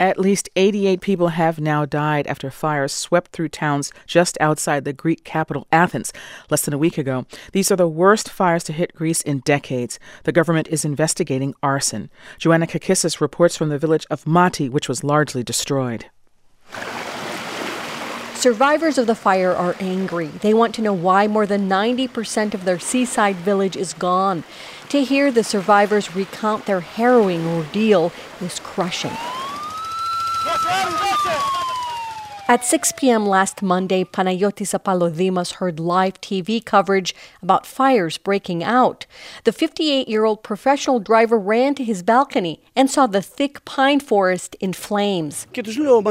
At least 88 people have now died after fires swept through towns just outside the Greek capital, Athens, less than a week ago. These are the worst fires to hit Greece in decades. The government is investigating arson. Joanna Kakissis reports from the village of Mati, which was largely destroyed. Survivors of the fire are angry. They want to know why more than 90% of their seaside village is gone. To hear the survivors recount their harrowing ordeal is crushing. At 6 p.m. last Monday, Panayotis Apolodimos heard live TV coverage about fires breaking out. The 58-year-old professional driver ran to his balcony and saw the thick pine forest in flames. My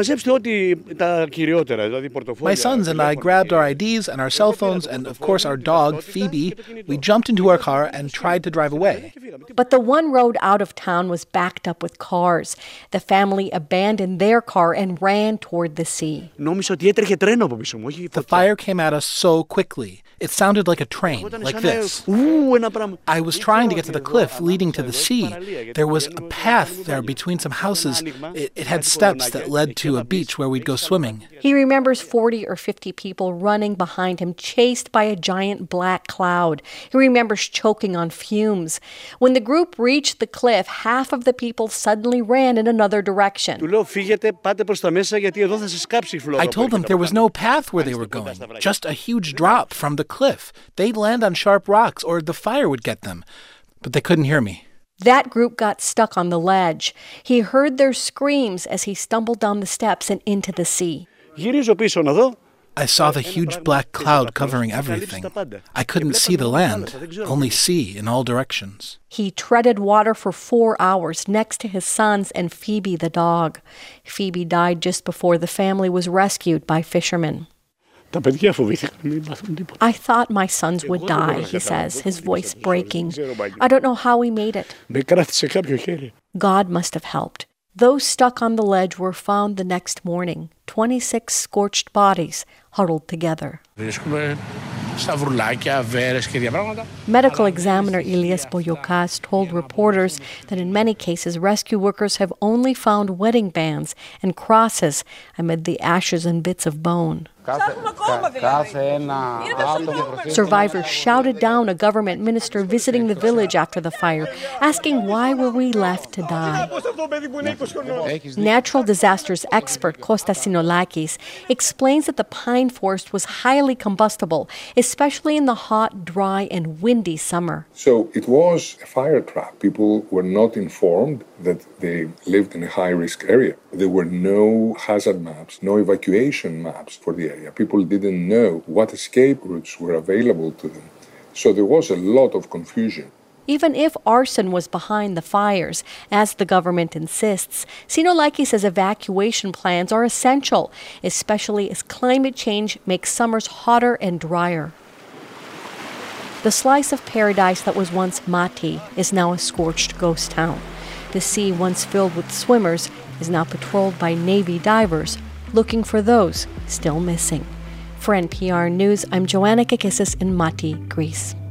sons and I grabbed our IDs and our cell phones and, of course, our dog, Phoebe. We jumped into our car and tried to drive away. But the one road out of town was backed up with cars. The family abandoned their car and ran toward the sea. The fire came at us so quickly. It sounded like a train, like this. I was trying to get to the cliff leading to the sea. There was a path there between some houses. It had steps that led to a beach where we'd go swimming. He remembers 40 or 50 people running behind him, chased by a giant black cloud. He remembers choking on fumes. When the group reached the cliff, half of the people suddenly ran in another direction. I told them there was no path where they were going, just a huge drop from the cliff. They'd land on sharp rocks or the fire would get them. But they couldn't hear me. That group got stuck on the ledge. He heard their screams as he stumbled down the steps and into the sea. I saw the huge black cloud covering everything. I couldn't see the land, only sea in all directions. He treaded water for 4 hours next to his sons and Phoebe the dog. Phoebe died just before the family was rescued by fishermen. I thought my sons would die, he says, his voice breaking. I don't know how we made it. God must have helped. Those stuck on the ledge were found the next morning, 26 scorched bodies huddled together. Medical examiner Ilias Boyokas told reporters that in many cases rescue workers have only found wedding bands and crosses amid the ashes and bits of bone. Survivors shouted down a government minister visiting the village after the fire, asking why were we left to die. Natural disasters expert Kostas Sinolakis explains that the pine forest was highly combustible, especially in the hot, dry, and windy summer. So it was a fire trap. People were not informed that they lived in a high-risk area. There were no hazard maps, no evacuation maps for the area. People didn't know what escape routes were available to them. So there was a lot of confusion. Even if arson was behind the fires, as the government insists, Sinolakis says evacuation plans are essential, especially as climate change makes summers hotter and drier. The slice of paradise that was once Mati is now a scorched ghost town. The sea, once filled with swimmers, is now patrolled by Navy divers looking for those still missing. For NPR News, I'm Joanna Kakissis in Mati, Greece.